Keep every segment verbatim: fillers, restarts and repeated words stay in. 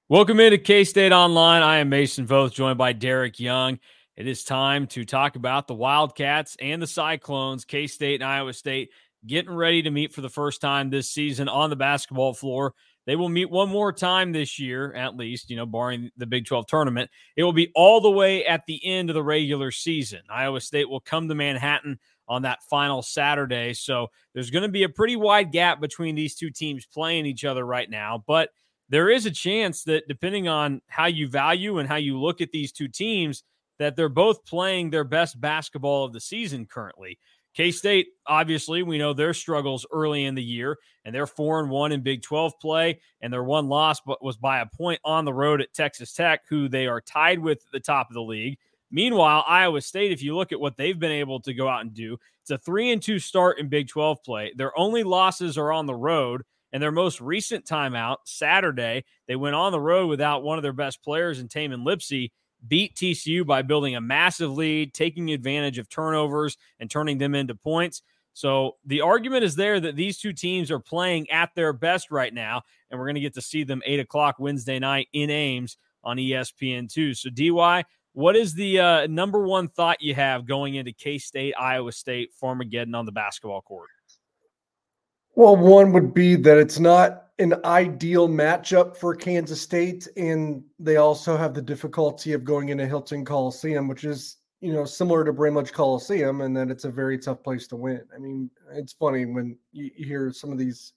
Welcome into K-State Online. I am Mason Voth, joined by Derek Young. It is time to talk about the Wildcats and the Cyclones. K-State and Iowa State getting ready to meet for the first time this season on the basketball floor. They will meet one more time this year, at least, you know, barring the Big twelve tournament. It will be all the way at the end of the regular season. Iowa State will come to Manhattan on that final Saturday. So there's going to be a pretty wide gap between these two teams playing each other right now. But there is a chance that, depending on how you value and how you look at these two teams, that they're both playing their best basketball of the season currently. K-State, obviously, we know their struggles early in the year, and they're four and one in Big twelve play, and their one loss was by a point on the road at Texas Tech, who they are tied with at the top of the league. Meanwhile, Iowa State, if you look at what they've been able to go out and do, it's a three and two start in Big twelve play. Their only losses are on the road. And their most recent timeout, Saturday, they went on the road without one of their best players in Tamin Lipsey, beat T C U by building a massive lead, taking advantage of turnovers and turning them into points. So the argument is there that these two teams are playing at their best right now, and we're going to get to see them eight o'clock Wednesday night in Ames on E S P N two. So, D Y, what is the uh, number one thought you have going into K-State, Iowa State, Farmageddon on the basketball court? Well, one would be that it's not an ideal matchup for Kansas State, and they also have the difficulty of going into Hilton Coliseum, which is, you know, similar to Bramlage Coliseum, and that it's a very tough place to win. I mean, it's funny when you hear some of these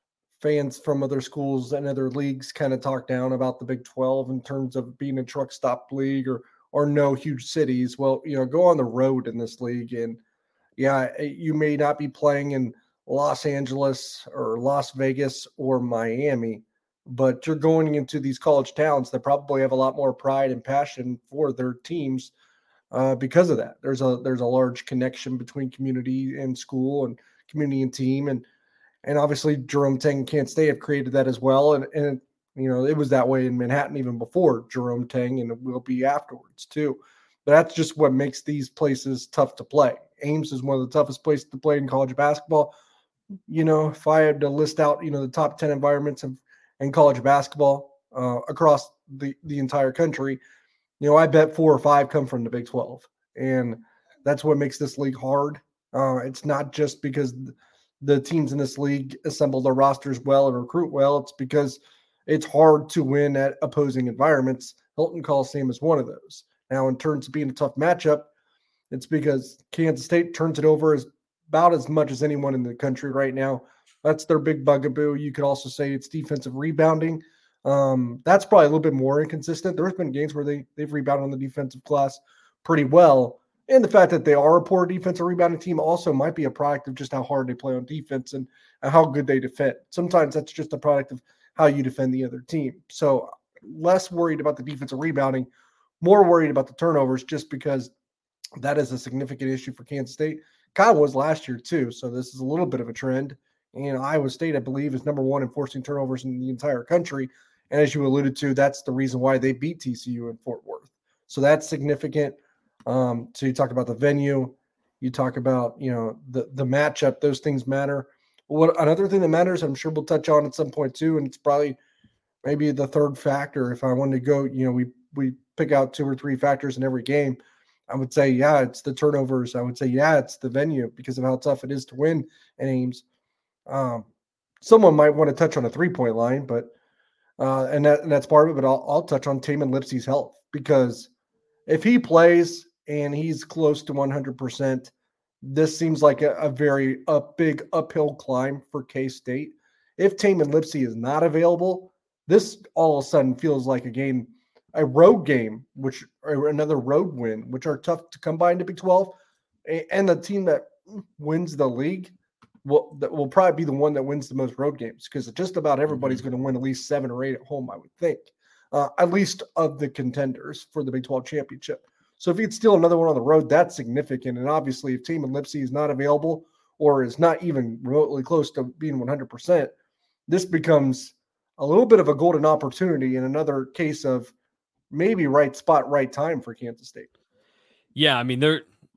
fans from other schools and other leagues kind of talk down about the Big twelve in terms of being a truck stop league or or no huge cities. Well, you know, go on the road in this league, and yeah, you may not be playing in Los Angeles or Las Vegas or Miami, but you're going into these college towns that probably have a lot more pride and passion for their teams uh, because of that. There's a there's a large connection between community and school and community and team, and and obviously Jerome Tang and Kansas State have created that as well. And and you know, it was that way in Manhattan even before Jerome Tang, and it will be afterwards too. But that's just what makes these places tough to play. Ames is one of the toughest places to play in college basketball. You know, if I had to list out, you know, the top ten environments of in college basketball uh, across the, the entire country, you know, I bet four or five come from the Big twelve. And that's what makes this league hard. Uh, it's not just because the teams in this league assemble their rosters well and recruit well. It's because it's hard to win at opposing environments. Hilton Coliseum is one of those. Now, in terms of being a tough matchup, it's because Kansas State turns it over as about as much as anyone in the country right now. That's their big bugaboo. You could also say it's defensive rebounding. Um, that's probably a little bit more inconsistent. There's been games where they, they've rebounded on the defensive glass pretty well. And the fact that they are a poor defensive rebounding team also might be a product of just how hard they play on defense and how good they defend. Sometimes that's just a product of how you defend the other team. So less worried about the defensive rebounding, more worried about the turnovers, just because that is a significant issue for Kansas State. Kyle was last year too, so this is a little bit of a trend. And Iowa State, I believe, is number one in forcing turnovers in the entire country. And as you alluded to, that's the reason why they beat T C U in Fort Worth. So that's significant. Um, so you talk about the venue, you talk about, you know, the the matchup. Those things matter. What another thing that matters, I'm sure we'll touch on at some point too, and it's probably maybe the third factor. If I wanted to go, you know, we we pick out two or three factors in every game. I would say, yeah, it's the turnovers. I would say, yeah, it's the venue because of how tough it is to win in Ames. Um, someone might want to touch on a three-point line, but uh, and that and that's part of it. But I'll, I'll touch on Tamin Lipsey's health, because if he plays and he's close to one hundred percent, this seems like a, a very a big uphill climb for K-State. If Tamin Lipsey is not available, this all of a sudden feels like a game – a road game, which or another road win, which are tough to come by in the Big twelve, and the team that wins the league will that will probably be the one that wins the most road games, because just about everybody's mm-hmm. going to win at least seven or eight at home, I would think, uh, at least of the contenders for the Big twelve championship. So if you could steal another one on the road, that's significant. And obviously, if Tamin Lipsey is not available or is not even remotely close to being one hundred percent, this becomes a little bit of a golden opportunity in another case of maybe right spot, right time for Kansas State. Yeah, I mean, they're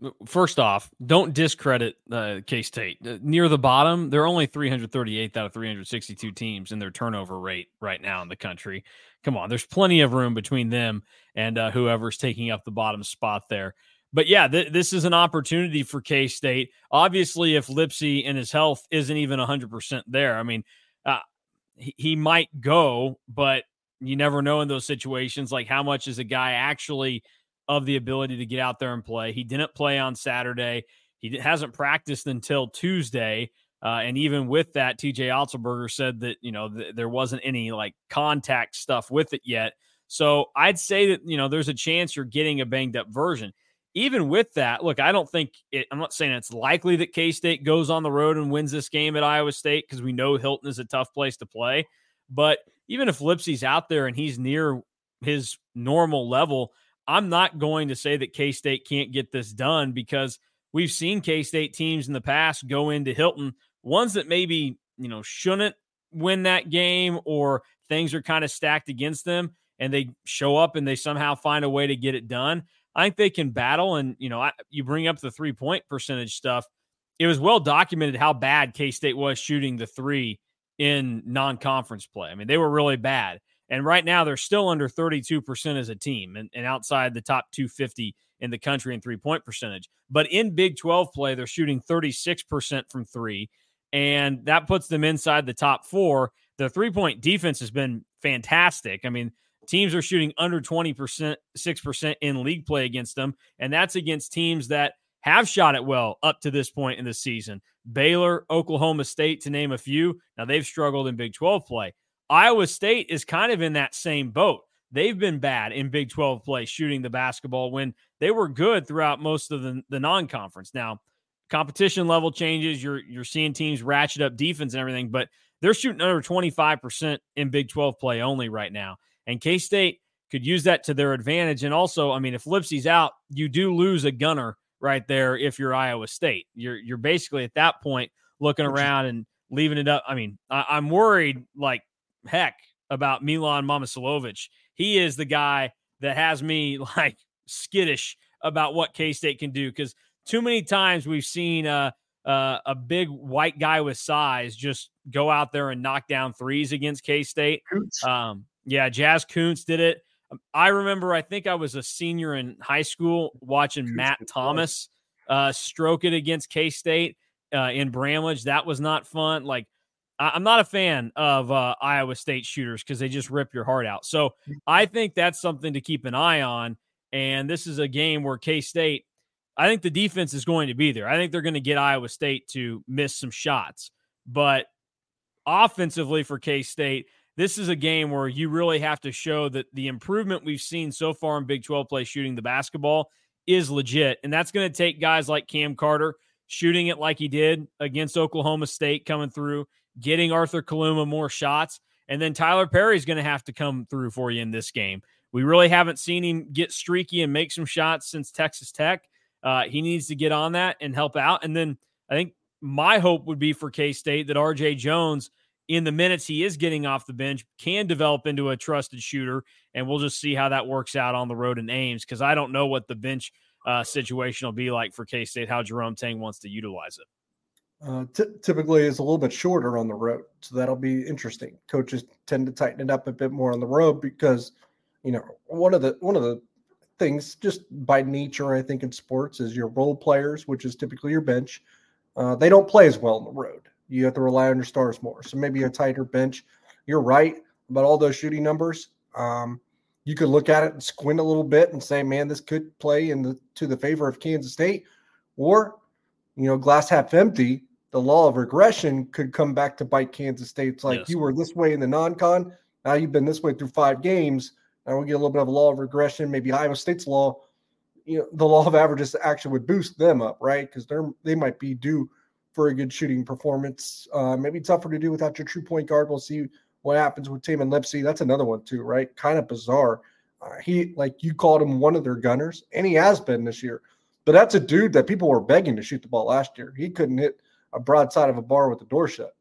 first off, don't discredit uh, K-State. Uh, near the bottom, they're only three hundred thirty-eighth out of three hundred sixty-two teams in their turnover rate right now in the country. Come on, there's plenty of room between them and uh, whoever's taking up the bottom spot there. But yeah, th- this is an opportunity for K-State. Obviously, if Lipsey and his health isn't even one hundred percent there, I mean, uh, he, he might go, but you never know in those situations, like how much is a guy actually of the ability to get out there and play. He didn't play on Saturday. He hasn't practiced until Tuesday. Uh, and even with that, T J Otzelberger said that, you know, th- there wasn't any like contact stuff with it yet. So I'd say that, you know, there's a chance you're getting a banged up version. Even with that, look, I don't think it, I'm not saying it's likely that K-State goes on the road and wins this game at Iowa State, because we know Hilton is a tough place to play. But even if Lipsey's out there and he's near his normal level, I'm not going to say that K-State can't get this done, because we've seen K-State teams in the past go into Hilton, ones that maybe, you know, shouldn't win that game, or things are kind of stacked against them, and they show up and they somehow find a way to get it done. I think they can battle. And, you know, I, you bring up the three-point percentage stuff. It was well documented how bad K-State was shooting the three in non-conference play. I mean, they were really bad. And right now they're still under thirty-two percent as a team, and, and outside the top two hundred fifty in the country in three-point percentage. But in Big twelve play, they're shooting thirty-six percent from three, and that puts them inside the top four. The three-point defense has been fantastic. I mean, teams are shooting under twenty percent, six percent in league play against them, and that's against teams that have shot it well up to this point in the season. Baylor, Oklahoma State, to name a few. Now, they've struggled in Big twelve play. Iowa State is kind of in that same boat. They've been bad in Big twelve play shooting the basketball when they were good throughout most of the, the non-conference. Now, competition level changes. You're you're seeing teams ratchet up defense and everything, but they're shooting under twenty-five percent in Big twelve play only right now. And K-State could use that to their advantage. And also, I mean, if Lipsey's out, you do lose a gunner right there if you're Iowa State. You're you're basically at that point looking around and leaving it up. I mean, I, I'm worried like heck about Milan Momosilovic. He is the guy that has me like skittish about what K-State can do, because too many times we've seen uh, uh, a big white guy with size just go out there and knock down threes against K-State. Um, yeah, Jazz Kuntz did it. I remember, I think I was a senior in high school watching Kuntz Matt Thomas uh, stroke it against K-State uh, in Bramlage. That was not fun. Like, I'm not a fan of uh, Iowa State shooters because they just rip your heart out. So I think that's something to keep an eye on. And this is a game where K-State, I think the defense is going to be there. I think they're going to get Iowa State to miss some shots. But offensively for K-State, this is a game where you really have to show that the improvement we've seen so far in Big twelve play shooting the basketball is legit. And that's going to take guys like Cam Carter shooting it like he did against Oklahoma State, coming through, getting Arthur Kaluma more shots, and then Tyler Perry's going to have to come through for you in this game. We really haven't seen him get streaky and make some shots since Texas Tech. Uh, he needs to get on that and help out. And then I think my hope would be for K-State that R J Jones, in the minutes he is getting off the bench, can develop into a trusted shooter, and we'll just see how that works out on the road in Ames, because I don't know what the bench uh, situation will be like for K-State, how Jerome Tang wants to utilize it. Uh, t- typically is a little bit shorter on the road, so that'll be interesting. Coaches tend to tighten it up a bit more on the road because, you know, one of the one of the things just by nature, I think, in sports is your role players, which is typically your bench. Uh, they don't play as well on the road. You have to rely on your stars more. So maybe a tighter bench. You're right about all those shooting numbers. Um, you could look at it and squint a little bit and say, man, this could play in the to the favor of Kansas State, or, you know, glass half empty. The law of regression could come back to bite Kansas State. It's like, yes, you were this way in the non-con. Now you've been this way through five games. Now we'll get a little bit of a law of regression. Maybe Iowa State's law, you know, the law of averages actually would boost them up, right? Because they're they might be due for a good shooting performance. Uh, maybe tougher to do without your true point guard. We'll see what happens with Tamin Lipsey. That's another one too, right? Kind of bizarre. Uh, he, like you called him one of their gunners, and he has been this year. But that's a dude that people were begging to shoot the ball last year. He couldn't hit a broadside of a bar with the door shut.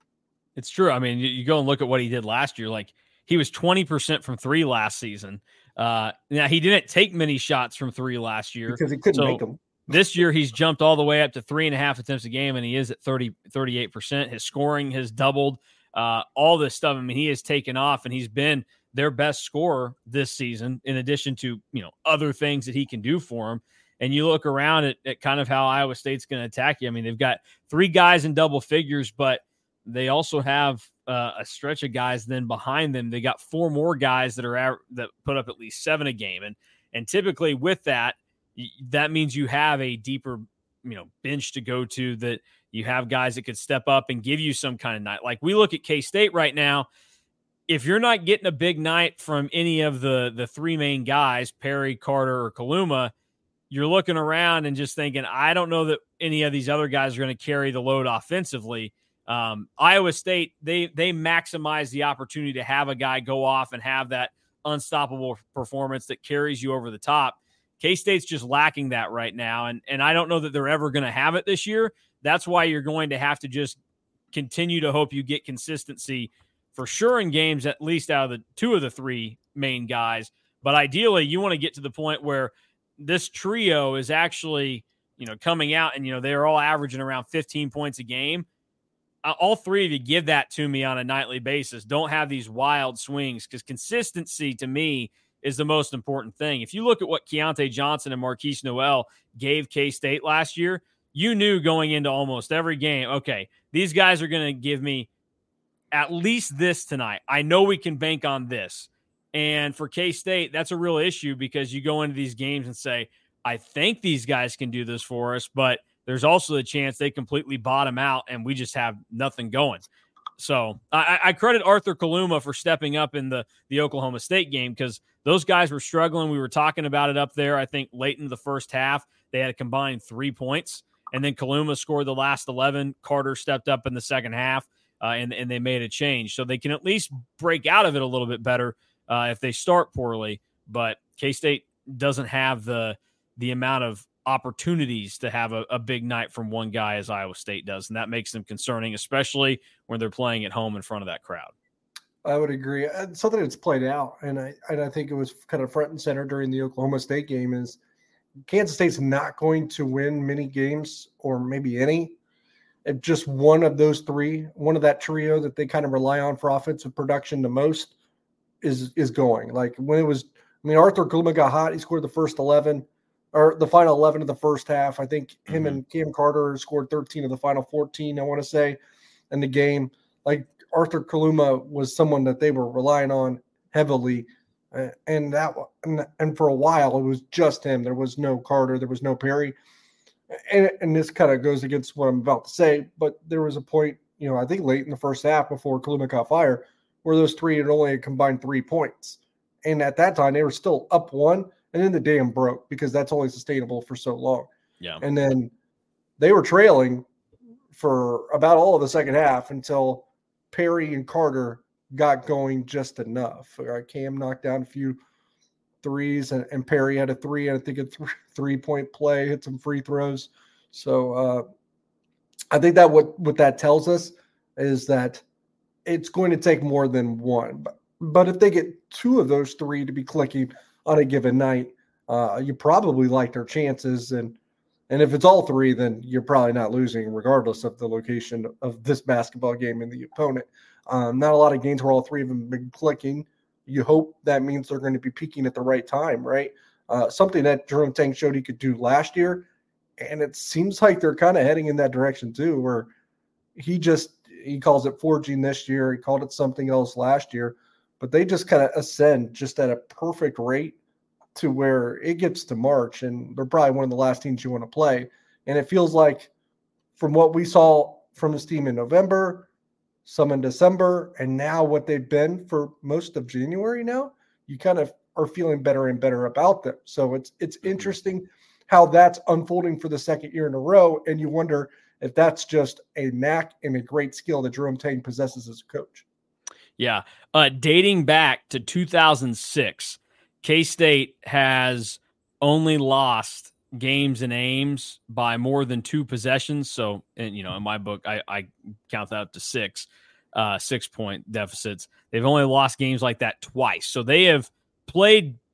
It's true. I mean, you, you go and look at what he did last year. Like, he was twenty percent from three last season. Uh, now, he didn't take many shots from three last year. Because he couldn't so make them. This year, he's jumped all the way up to three and a half attempts a game, and he is at thirty, thirty-eight percent. His scoring has doubled. Uh, all this stuff. I mean, he has taken off, and he's been their best scorer this season, in addition to, you know, other things that he can do for him. And you look around at, at kind of how Iowa State's going to attack you. I mean, they've got three guys in double figures, but they also have uh, a stretch of guys then behind them. They got four more guys that are that put up at least seven a game. And, and typically with that, that means you have a deeper, you know, bench to go to, that you have guys that could step up and give you some kind of night. Like we look at K-State right now. If you're not getting a big night from any of the, the three main guys, Perry, Carter, or Kaluma, you're looking around and just thinking, I don't know that any of these other guys are going to carry the load offensively. Um, Iowa State, they they maximize the opportunity to have a guy go off and have that unstoppable performance that carries you over the top. K-State's just lacking that right now, and, and I don't know that they're ever going to have it this year. That's why you're going to have to just continue to hope you get consistency for sure in games, at least out of the two of the three main guys. But ideally, you want to get to the point where this trio is actually, you know, coming out and, you know, they're all averaging around fifteen points a game. Uh, all three of you give that to me on a nightly basis. Don't have these wild swings, because consistency to me is the most important thing. If you look at what Keontae Johnson and Marquise Noel gave K-State last year, you knew going into almost every game, okay, these guys are going to give me at least this tonight. I know we can bank on this. And for K-State, that's a real issue, because you go into these games and say, I think these guys can do this for us, but there's also a chance they completely bottom out and we just have nothing going. So I, I credit Arthur Kaluma for stepping up in the, the Oklahoma State game, because those guys were struggling. We were talking about it up there. I think late in the first half, they had a combined three points, and then Kaluma scored the last eleven. Carter stepped up in the second half, uh, and, and they made a change. So they can at least break out of it a little bit better uh, if they start poorly. But K-State doesn't have the the amount of opportunities to have a, a big night from one guy as Iowa State does, and that makes them concerning, especially when they're playing at home in front of that crowd. I would agree. And something that's played out, and I and I think it was kind of front and center during the Oklahoma State game, is Kansas State's not going to win many games, or maybe any, if just one of those three, one of that trio that they kind of rely on for offensive production the most is is going. Like when it was, I mean, Arthur Kaluma got hot. He scored the first eleven, or the final eleven of the first half. I think him mm-hmm. and Cam Carter scored thirteen of the final fourteen, I want to say, in the game. Like Arthur Kaluma was someone that they were relying on heavily. Uh, and that and, and for a while, it was just him. There was no Carter. There was no Perry. And, and this kind of goes against what I'm about to say, but there was a point, you know, I think late in the first half before Kaluma caught fire, where those three had only combined three points. And at that time, they were still up one, and then the dam broke, because that's only sustainable for so long. Yeah. And then they were trailing for about all of the second half until Perry and Carter got going just enough. Uh, Cam knocked down a few threes, and, and Perry had a three, and I think a th- three-point play, hit some free throws. So uh, I think that what, what that tells us is that it's going to take more than one. But, but if they get two of those three to be clicking on a given night, uh, you probably like their chances. And and if it's all three, then you're probably not losing, regardless of the location of this basketball game and the opponent. Um, not a lot of games where all three of them have been clicking. You hope that means they're going to be peaking at the right time, right? Uh, something that Jerome Tang showed he could do last year, and it seems like they're kind of heading in that direction too, where he just he calls it forging this year. He called it something else last year, but they just kind of ascend just at a perfect rate to where it gets to March, and they're probably one of the last teams you want to play. And it feels like, from what we saw from this team in November, some in December, and now what they've been for most of January now, you kind of are feeling better and better about them. So it's it's interesting how that's unfolding for the second year in a row, and you wonder if that's just a knack and a great skill that Jerome Tang possesses as a coach. Yeah. Uh, dating back to two thousand six, K-State has only lost games in Ames by more than two possessions. So, and, you know, in my book, I, I count that up to six, uh, six point deficits. They've only lost games like that twice. So they have played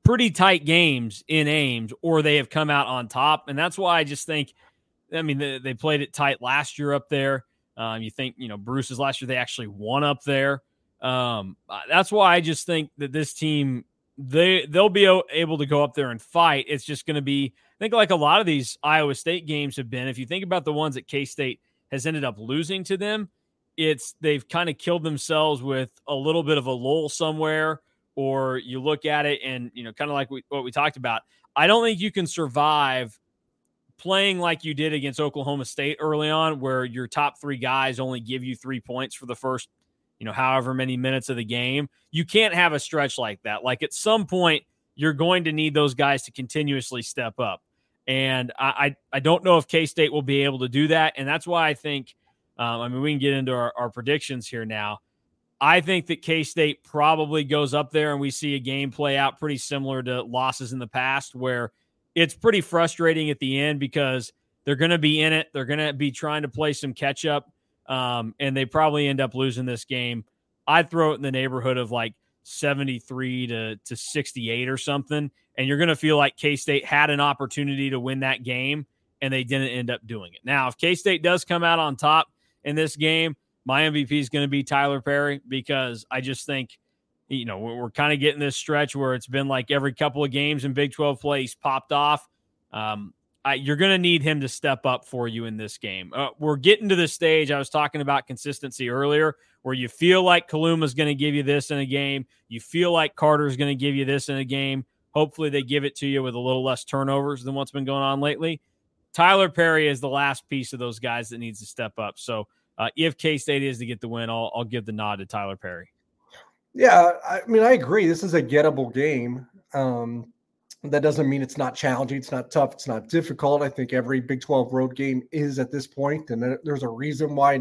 pretty tight games in Ames, or they have come out on top. And that's why I just think, I mean, they, they played it tight last year up there. Um, you think, you know, Bruce's last year, they actually won up there. Um, that's why I just think that this team, they, they'll be able to go up there and fight. It's just going to be, I think like a lot of these Iowa State games have been, if you think about the ones that K-State has ended up losing to them, it's they've kind of killed themselves with a little bit of a lull somewhere, or you look at it and, you know, kind of like we, what we talked about. I don't think you can survive playing like you did against Oklahoma State early on, where your top three guys only give you three points for the first, you know, however many minutes of the game. You can't have a stretch like that. Like at some point, you're going to need those guys to continuously step up. And I, I, I don't know if K-State will be able to do that. And that's why I think, um, I mean, we can get into our, our predictions here now. I think that K-State probably goes up there and we see a game play out pretty similar to losses in the past, where it's pretty frustrating at the end because they're going to be in it. They're going to be trying to play some catch up, um, and they probably end up losing this game. I'd throw it in the neighborhood of like seventy-three to sixty-eight or something, and you're going to feel like K-State had an opportunity to win that game, and they didn't end up doing it. Now, if K-State does come out on top in this game, my M V P is going to be Tyler Perry, because I just think, you know, we're, we're kind of getting this stretch where it's been like every couple of games in Big twelve play, he's popped off. Um, I, you're going to need him to step up for you in this game. Uh, we're getting to the stage. I was talking about consistency earlier, where you feel like Kaluma's going to give you this in a game. You feel like Carter's going to give you this in a game. Hopefully they give it to you with a little less turnovers than what's been going on lately. Tyler Perry is the last piece of those guys that needs to step up. So uh, if K-State is to get the win, I'll, I'll give the nod to Tyler Perry. Yeah, I mean, I agree. This is a gettable game. Um, that doesn't mean it's not challenging. It's not tough. It's not difficult. I think every Big twelve road game is at this point, and there's a reason why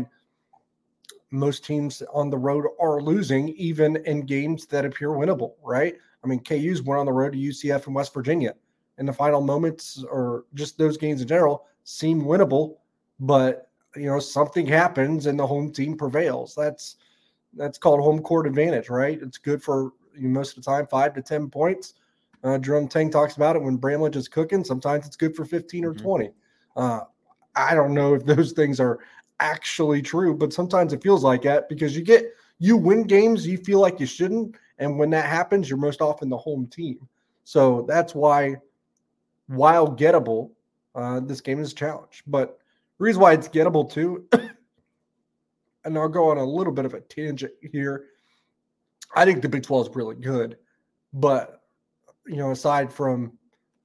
most teams on the road are losing, even in games that appear winnable, right? I mean, K U's went on the road to U C F and West Virginia in the final moments, or just those games in general, seem winnable, but, you know, something happens and the home team prevails. That's That's called home court advantage, right? It's good for, you know, most of the time, five to ten points. Uh, Jerome Tang talks about it when Bramlage is cooking. Sometimes it's good for fifteen or mm-hmm. twenty. Uh, I don't know if those things are actually true, but sometimes it feels like that, because you get you win games you feel like you shouldn't, and when that happens, you're most often the home team. So that's why, while gettable, uh, this game is a challenge. But the reason why it's gettable too. And I'll go on a little bit of a tangent here. I think the Big twelve is really good. But, you know, aside from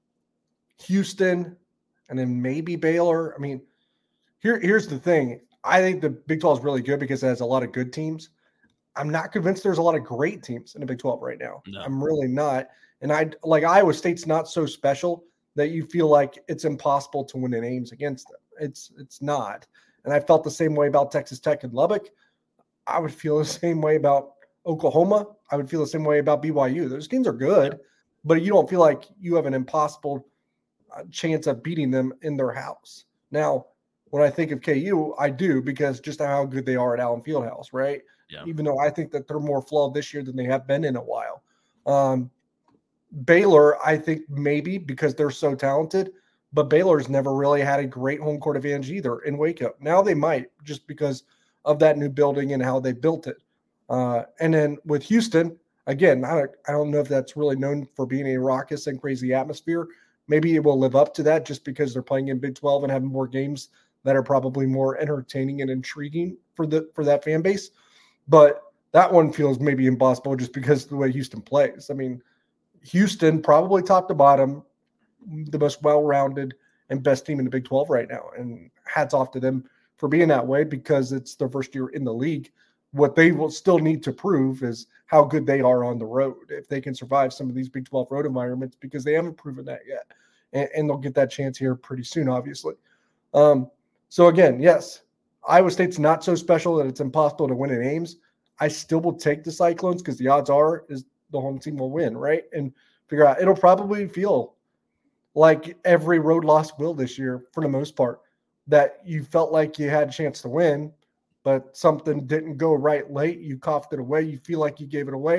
Houston and then maybe Baylor, I mean, here, here's the thing. I think the Big twelve is really good because it has a lot of good teams. I'm not convinced there's a lot of great teams in the Big twelve right now. No. I'm really not. And I like Iowa State's not so special that you feel like it's impossible to win in Ames against them. It's it's not. And I felt the same way about Texas Tech and Lubbock. I would feel the same way about Oklahoma. I would feel the same way about B Y U. Those games are good, but you don't feel like you have an impossible chance of beating them in their house. Now, when I think of K U, I do, because just how good they are at Allen Fieldhouse, right? Yeah. Even though I think that they're more flawed this year than they have been in a while. Um, Baylor, I think maybe because they're so talented, but Baylor's never really had a great home court advantage either in Waco. Now they might, just because of that new building and how they built it. Uh, and then with Houston, again, I, I don't know if that's really known for being a raucous and crazy atmosphere. Maybe it will live up to that just because they're playing in Big twelve and having more games that are probably more entertaining and intriguing for the for that fan base. But that one feels maybe impossible just because of the way Houston plays. I mean, Houston probably top to bottom, the most well-rounded and best team in the Big twelve right now. And hats off to them for being that way, because it's their first year in the league. What they will still need to prove is how good they are on the road, if they can survive some of these Big twelve road environments, because they haven't proven that yet. And, and they'll get that chance here pretty soon, obviously. Um, so again, yes, Iowa State's not so special that it's impossible to win in Ames. I still will take the Cyclones, because the odds are is the home team will win, right? And figure out, it'll probably feel like every road loss will this year, for the most part, that you felt like you had a chance to win, but something didn't go right late. You coughed it away. You feel like you gave it away.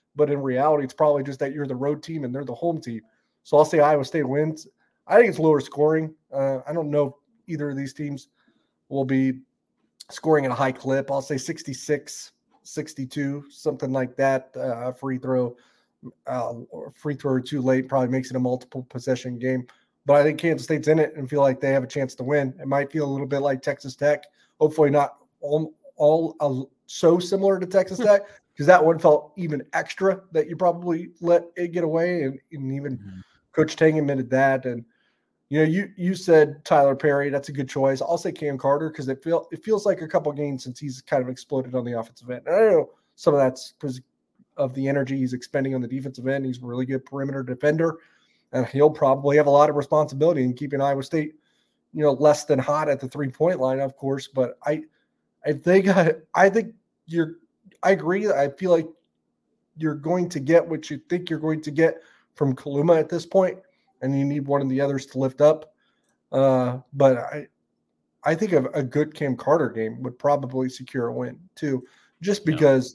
but in reality, it's probably just that you're the road team and they're the home team. So I'll say Iowa State wins. I think it's lower scoring. Uh, I don't know if either of these teams will be scoring at a high clip. I'll say sixty-six, sixty-two, something like that. Uh, a free throw, uh, or free throw or too late probably makes it a multiple possession game. But I think Kansas State's in it and feel like they have a chance to win. It might feel a little bit like Texas Tech. Hopefully not all, all uh, so similar to Texas Tech, because that one felt even extra that you probably let it get away. And, and even mm-hmm. Coach Tang admitted that. And, you know, you you said Tyler Perry. That's a good choice. I'll say Cam Carter because it, feel, it feels like a couple games since he's kind of exploded on the offensive end. And I know some of that's because of the energy he's expending on the defensive end. He's a really good perimeter defender. And he'll probably have a lot of responsibility in keeping Iowa State, you know, less than hot at the three-point line, of course. But I, I think, I, I think you're. I agree. I feel like you're going to get what you think you're going to get from Kaluma at this point, and you need one of the others to lift up. Uh, but I, I think a, a good Cam Carter game would probably secure a win too, just because. Yeah.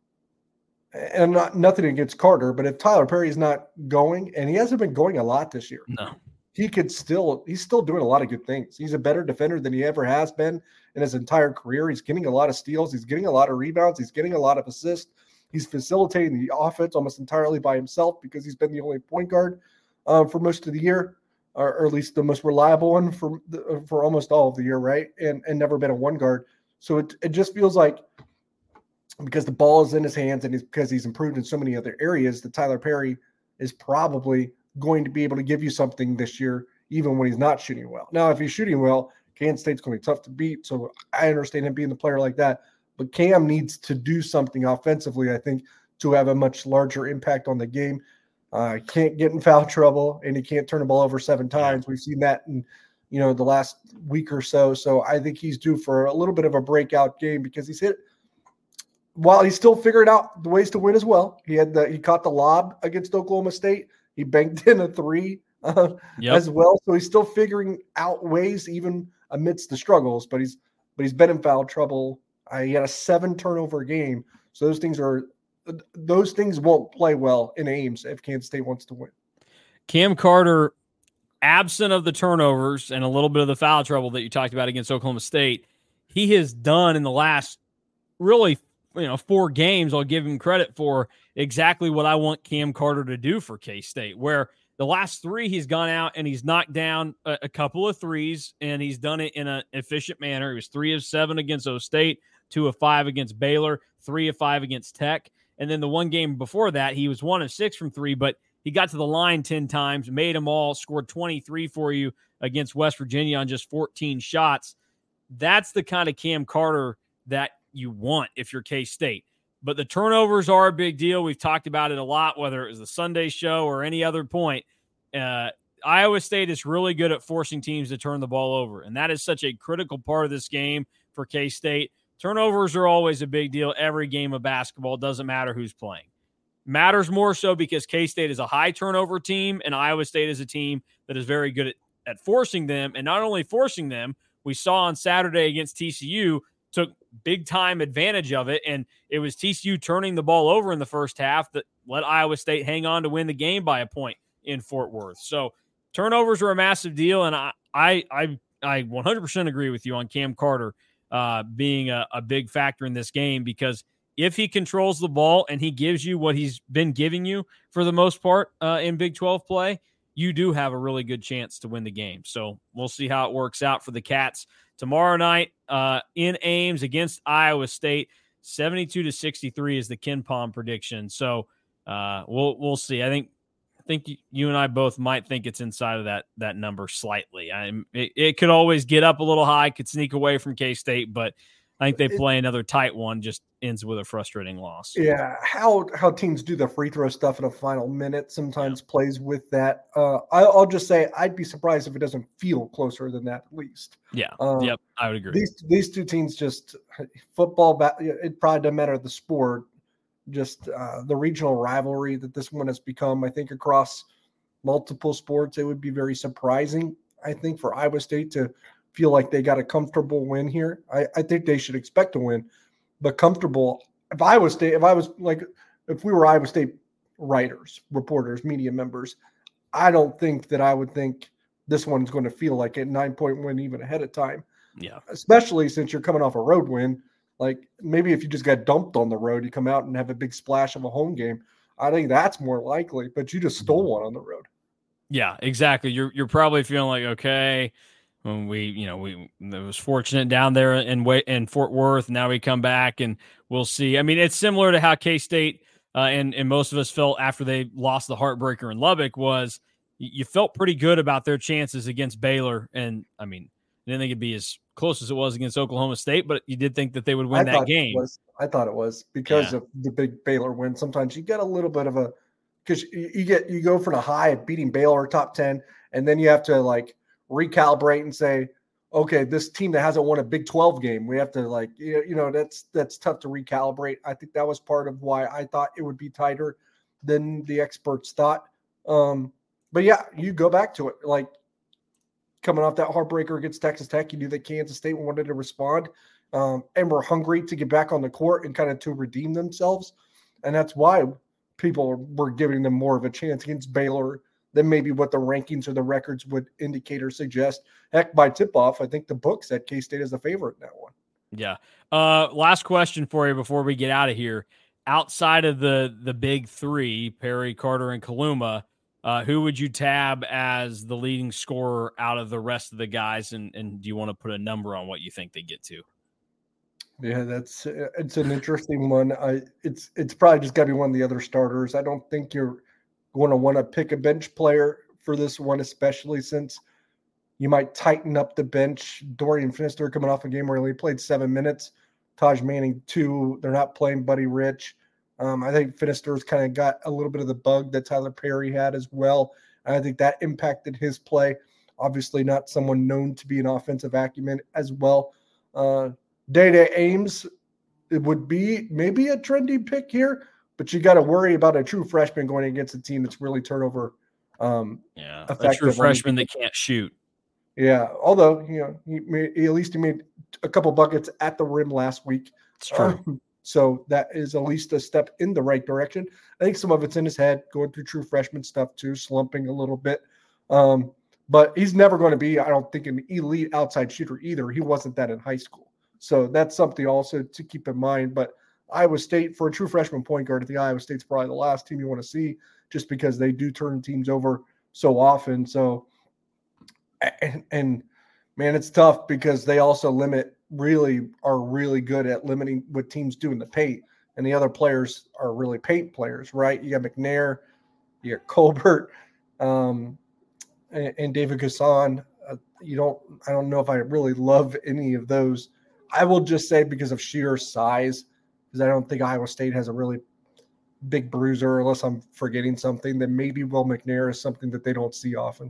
And not nothing against Carter, but if Tyler Perry's not going, and he hasn't been going a lot this year, no, he could still, he's still doing a lot of good things. He's a better defender than he ever has been in his entire career. He's getting a lot of steals. He's getting a lot of rebounds. He's getting a lot of assists. He's facilitating the offense almost entirely by himself because he's been the only point guard uh, for most of the year, or, or at least the most reliable one for the, for almost all of the year, right? And and never been a one guard. So it it just feels like, because the ball is in his hands and he's, because he's improved in so many other areas, that Tyler Perry is probably going to be able to give you something this year, even when he's not shooting well. Now, if he's shooting well, Kansas State's going to be tough to beat. So I understand him being the player like that. But Cam needs to do something offensively, I think, to have a much larger impact on the game. Uh, can't get in foul trouble, and he can't turn the ball over seven times. We've seen that in, you know, the last week or so. So I think he's due for a little bit of a breakout game because he's hit – while he's still figuring out the ways to win as well. He had the he caught the lob against Oklahoma State. He banked in a three uh, yep. as well. So he's still figuring out ways even amidst the struggles. But he's but he's been in foul trouble. Uh, he had a seven turnover game. So those things are those things won't play well in Ames if Kansas State wants to win. Cam Carter, absent of the turnovers and a little bit of the foul trouble that you talked about against Oklahoma State, he has done in the last really. You know, four games, I'll give him credit for exactly what I want Cam Carter to do for K-State, where the last three he's gone out and he's knocked down a, a couple of threes, and he's done it in an efficient manner. He was three of seven against O-State, two of five against Baylor, three of five against Tech. And then the one game before that, he was one of six from three, but he got to the line ten times, made them all, scored twenty-three for you against West Virginia on just fourteen shots. That's the kind of Cam Carter that you want if you're K-State. But the turnovers are a big deal. We've talked about it a lot, whether it was the Sunday show or any other point. Uh, Iowa State is really good at forcing teams to turn the ball over, and that is such a critical part of this game for K-State. Turnovers are always a big deal every game of basketball. Doesn't matter who's playing. Matters more so because K-State is a high turnover team, and Iowa State is a team that is very good at, at forcing them. And not only forcing them, we saw on Saturday against T C U, took big time advantage of it, and it was T C U turning the ball over in the first half that let Iowa State hang on to win the game by a point in Fort Worth. So turnovers are a massive deal, and I I I, I one hundred percent agree with you on Cam Carter uh, being a, a big factor in this game, because if he controls the ball and he gives you what he's been giving you for the most part uh, in Big twelve play, you do have a really good chance to win the game. So we'll see how it works out for the Cats tomorrow night uh, in Ames against Iowa State. seventy-two to sixty-three is the KenPom prediction. So uh, we'll we'll see. I think I think you and I both might think it's inside of that that number slightly. I it, it could always get up a little high, could sneak away from K-State, but I think they play another tight one, just ends with a frustrating loss. Yeah, how how teams do the free throw stuff in a final minute sometimes yeah. plays with that. Uh, I, I'll just say I'd be surprised if it doesn't feel closer than that, at least. Yeah, um, yep, I would agree. These these two teams just football. It probably doesn't matter the sport, just uh, the regional rivalry that this one has become. I think across multiple sports, it would be very surprising. I think for Iowa State to feel like they got a comfortable win here. I, I think they should expect to win, but comfortable. If Iowa State, if I was like if we were Iowa State writers, reporters, media members, I don't think that I would think this one's going to feel like a nine-point win even ahead of time. Yeah. Especially since you're coming off a road win. Like maybe if you just got dumped on the road, you come out and have a big splash of a home game. I think that's more likely, but you just stole one on the road. Yeah, exactly. You're you're probably feeling like, okay, when we, you know, we it was fortunate down there in in Fort Worth. Now we come back and we'll see. I mean, it's similar to how K-State uh, and and most of us felt after they lost the heartbreaker in Lubbock. Was you felt pretty good about their chances against Baylor, and I mean, I didn't think it'd be as close as it was against Oklahoma State, but you did think that they would win I that game. Was, I thought it was because yeah. of the big Baylor win. Sometimes you get a little bit of a because you get you go for the high of beating Baylor top ten, and then you have to like recalibrate and say, okay, this team that hasn't won a Big twelve game, we have to like you know that's that's tough to recalibrate. I think that was part of why I thought it would be tighter than the experts thought. Um, but yeah, you go back to it like. Coming off that heartbreaker against Texas Tech, you knew that Kansas State wanted to respond um, and were hungry to get back on the court and kind of to redeem themselves. And that's why people were giving them more of a chance against Baylor than maybe what the rankings or the records would indicate or suggest. Heck, by tip-off, I think the book said K-State is the favorite in that one. Yeah. Uh, last question for you before we get out of here. Outside of the the big three, Perry, Carter, and Kaluma, Uh, who would you tab as the leading scorer out of the rest of the guys? And, and do you want to put a number on what you think they get to? Yeah, that's it's an interesting one. I it's it's probably just got to be one of the other starters. I don't think you're going to want to pick a bench player for this one, especially since you might tighten up the bench. Dorian Finister coming off a game where he only played seven minutes. Taj Manning two. They're not playing Buddy Rich. Um, I think Finister's kind of got a little bit of the bug that Tyler Perry had as well. And I think that impacted his play. Obviously not someone known to be an offensive acumen as well. Uh, Day-Day Ames, it would be maybe a trendy pick here, but you got to worry about a true freshman going against a team that's really turnover um, yeah, a true freshman that can't shoot. Yeah, although, you know, he made, at least he made a couple buckets at the rim last week. It's true. Um, So that is at least a step in the right direction. I think some of it's in his head, going through true freshman stuff too, slumping a little bit. Um, but he's never going to be, I don't think, an elite outside shooter either. He wasn't that in high school. So that's something also to keep in mind. But Iowa State, for a true freshman point guard, I think Iowa State's probably the last team you want to see just because they do turn teams over so often. So, and, and man, it's tough because they also limit really are really good at limiting what teams do in the paint, and the other players are really paint players, right? You got McNair, you got Colbert, um, and, and David Gasson. Uh, you don't, I don't know if I really love any of those. I will just say because of sheer size, because I don't think Iowa State has a really big bruiser, unless I'm forgetting something. Then maybe Will McNair is something that they don't see often.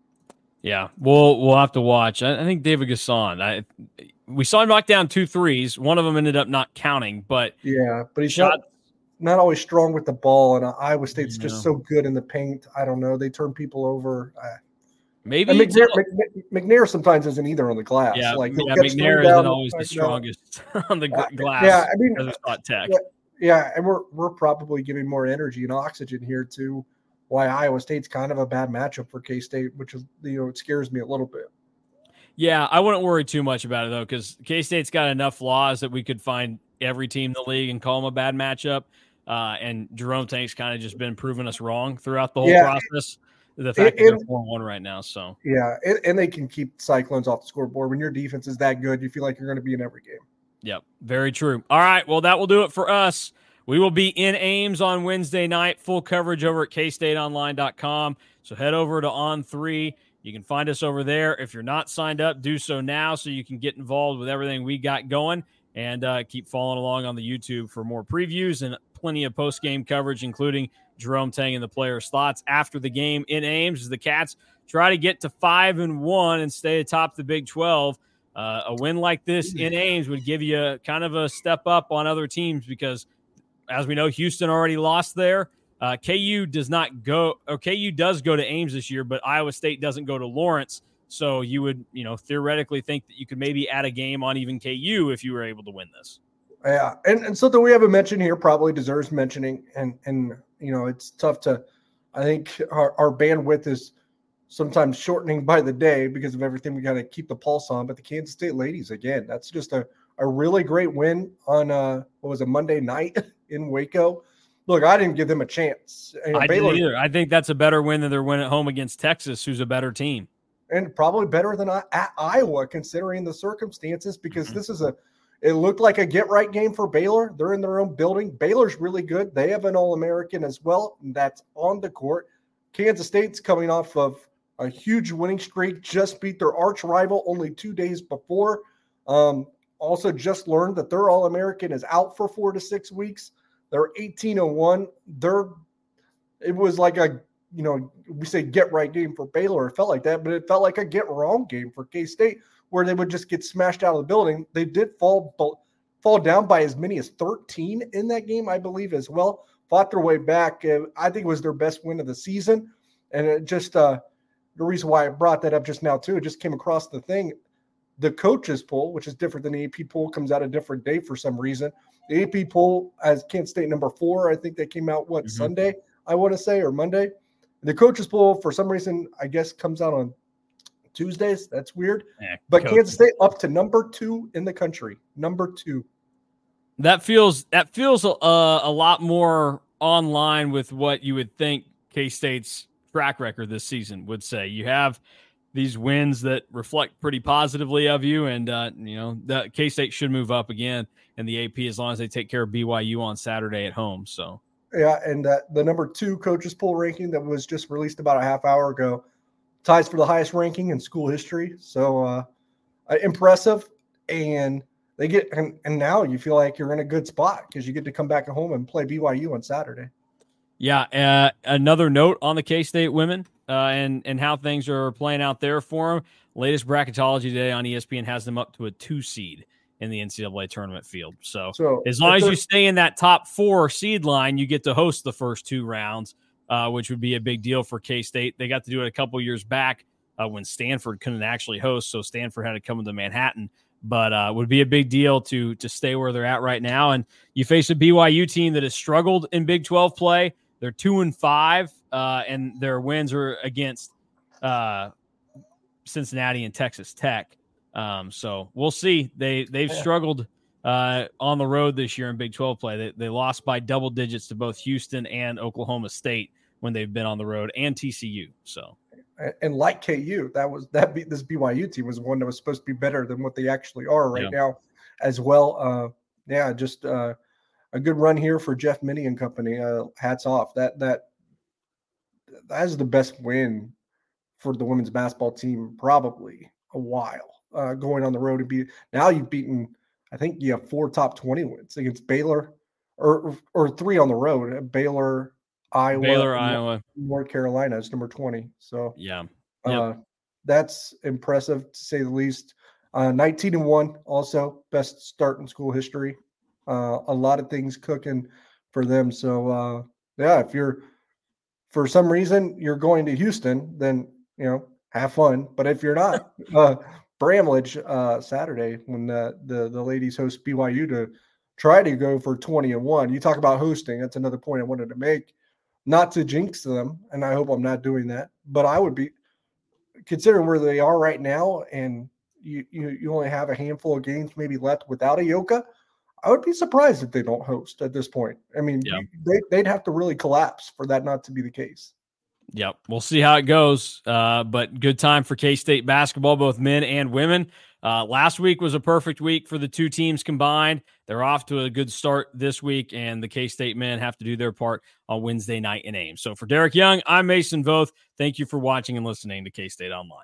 Yeah, we'll we'll have to watch. I, I think David Gasson. I we saw him knock down two threes. One of them ended up not counting, but yeah, but he's shot. not, not always strong with the ball. And Iowa State's No. just so good in the paint. I don't know. They turn people over. I, Maybe and McNair, Mc, McNair sometimes isn't either on the glass. Yeah, like yeah McNair isn't always the strongest on the uh, glass. Yeah, I mean, Tech. Yeah, yeah, and we're we're probably giving more energy and oxygen here to why Iowa State's kind of a bad matchup for K-State, which is, you know, it scares me a little bit. Yeah, I wouldn't worry too much about it, though, because K-State's got enough flaws that we could find every team in the league and call them a bad matchup. Uh, and Jerome Tank's kind of just been proving us wrong throughout the whole yeah. process. The fact and, that they're four and one right now. So yeah, and, and they can keep Cyclones off the scoreboard. When your defense is that good, you feel like you're going to be in every game. Yep, very true. All right, well, that will do it for us. We will be in Ames on Wednesday night. Full coverage over at K State Online dot com. So head over to On three. You can find us over there. If you're not signed up, do so now so you can get involved with everything we got going, and uh, keep following along on the YouTube for more previews and plenty of post-game coverage, including Jerome Tang and the players' thoughts after the game in Ames as the Cats try to get to five and one and stay atop the Big twelve. Uh, a win like this in Ames would give you a, kind of a step up on other teams because, as we know, Houston already lost there. Uh, K U does not go, or K U does go to Ames this year, but Iowa State doesn't go to Lawrence. So you would, you know, theoretically think that you could maybe add a game on even K U if you were able to win this. Yeah, and, and something we haven't mentioned here probably deserves mentioning, and and you know it's tough to, I think our, our bandwidth is sometimes shortening by the day because of everything we got to keep the pulse on. But the Kansas State ladies, again, that's just a, a really great win on uh what was a Monday night in Waco. Look, I didn't give them a chance. You know, I Baylor, didn't either. I think that's a better win than their win at home against Texas, who's a better team. And probably better than I, at Iowa, considering the circumstances, because Mm-hmm. this is a, it looked like a get-right game for Baylor. They're in their own building. Baylor's really good. They have an All-American as well, and that's on the court. Kansas State's coming off of a huge winning streak, just beat their arch rival only two days before. Um, also just learned that their All-American is out for four to six weeks. They're eighteen and one. They're, it was like a, you know, we say get right game for Baylor. It felt like that, but it felt like a get wrong game for K-State, where they would just get smashed out of the building. They did fall fall down by as many as thirteen in that game, I believe, as well. Fought their way back. I think it was their best win of the season. And it just uh, the reason why I brought that up just now, too, it just came across the thing. The coaches poll, which is different than the A P poll, comes out a different day for some reason. The A P poll as Kansas State number four, I think they came out, what, mm-hmm. Sunday, I want to say, or Monday. The coaches poll, for some reason, I guess comes out on Tuesdays. That's weird. Yeah, but coaches. Kansas State up to number two in the country. Number two. That feels that feels uh, a lot more online with what you would think K-State's track record this season would say. You have these wins that reflect pretty positively of you, and uh, you know the K-State should move up again in the A P as long as they take care of B Y U on Saturday at home. So. Yeah, and uh, the number two coaches poll ranking that was just released about a half hour ago ties for the highest ranking in school history. So uh, uh, impressive, and they get and, and now you feel like you're in a good spot because you get to come back at home and play B Y U on Saturday. Yeah, uh, another note on the K-State women uh, and and how things are playing out there for them. Latest bracketology today on E S P N has them up to a two seed in the N C double A tournament field. So, so as long as you stay in that top four seed line, you get to host the first two rounds, uh, which would be a big deal for K-State. They got to do it a couple years back uh, when Stanford couldn't actually host, so Stanford had to come into Manhattan. But uh, would be a big deal to to stay where they're at right now. And you face a B Y U team that has struggled in Big twelve play. They're two and five, uh, and their wins are against uh, Cincinnati and Texas Tech. Um, so we'll see. They they've yeah. struggled uh, on the road this year in Big twelve play. They they lost by double digits to both Houston and Oklahoma State when they've been on the road, and T C U. So and like K U, that was that be, this B Y U team was one that was supposed to be better than what they actually are right yeah. now, as well. Uh, yeah, just uh, a good run here for Jeff Minnie and company. Uh, hats off. That that that is the best win for the women's basketball team probably a while. Uh, going on the road to beat. Now you've beaten, I think you have four top twenty wins against Baylor, or or three on the road. Baylor, Iowa, Baylor, Iowa, North Carolina is number twenty. So yeah, uh, yep. that's impressive to say the least. Uh, nineteen and one, also best start in school history. Uh, a lot of things cooking for them. So uh, yeah, if you're for some reason you're going to Houston, then you know have fun. But if you're not, uh, Bramlage uh, Saturday when the, the the ladies host B Y U to try to go for twenty and one. You talk about hosting. That's another point I wanted to make. Not to jinx them, and I hope I'm not doing that. But I would be considering where they are right now, and you you, you only have a handful of games maybe left without a Yoka. I would be surprised if they don't host at this point. I mean, yeah. they, they'd have to really collapse for that not to be the case. Yep. We'll see how it goes. Uh, but good time for K-State basketball, both men and women. Uh, last week was a perfect week for the two teams combined. They're off to a good start this week, and the K-State men have to do their part on Wednesday night in Ames. So for Derek Young, I'm Mason Voth. Thank you for watching and listening to K-State Online.